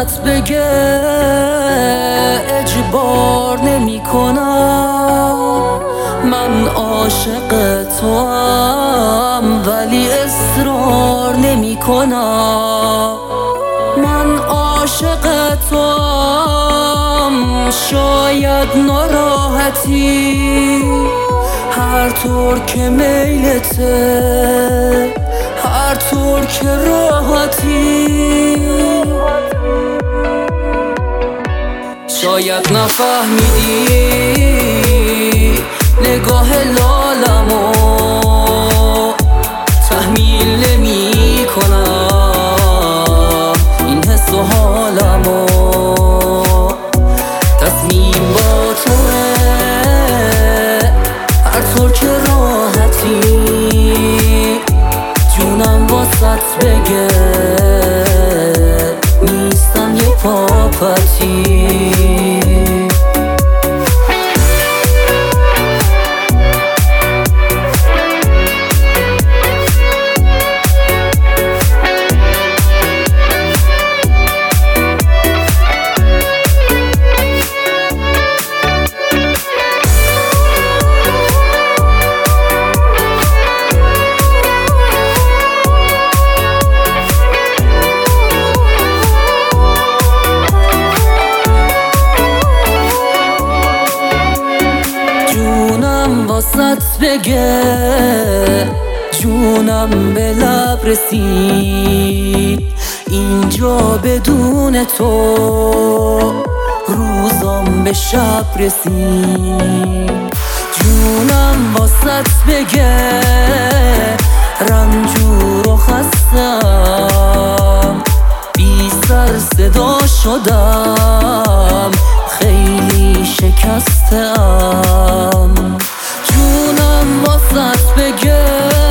واسط بگه اجبار نمی کنم. من عاشق توام ولی اصرار نمی کنم. من عاشق توام، شاید ناراحتی هر طور که میلته، هر طور که راحتی. شاید نفهمیدی نگاه لالمو تحمیل نمی کنم این حس و حالمو. تصمیم با توه هر طور که راحتی، جونم واسط بگه نیستم یه پاپتی. واسط بگه جونم به لب رسید، اینجا بدون تو روزام به شب رسید. جونم واسط بگه رنجور و خستم، بی سر صدا شدم، خیلی شکستم. جونم واسط بگه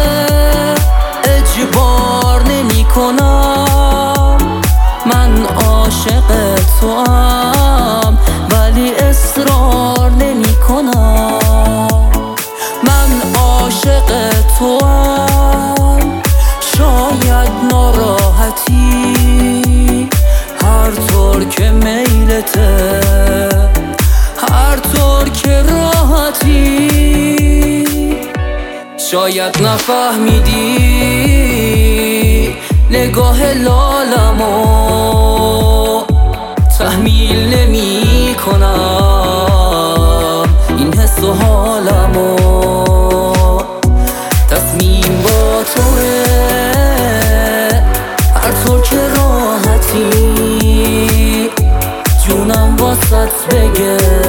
اجبار نمی کنم. من عاشق توام ولی اصرار نمی کنم. من عاشق توام، شاید ناراحتی هر طور که میلته، هر طور که راحتی. شاید نفهمیدی نگاه لالمو تحمیل نمی کنم این حس و حالمو. تصمیم با توه هر طور که راحتی، جونم واسط بگه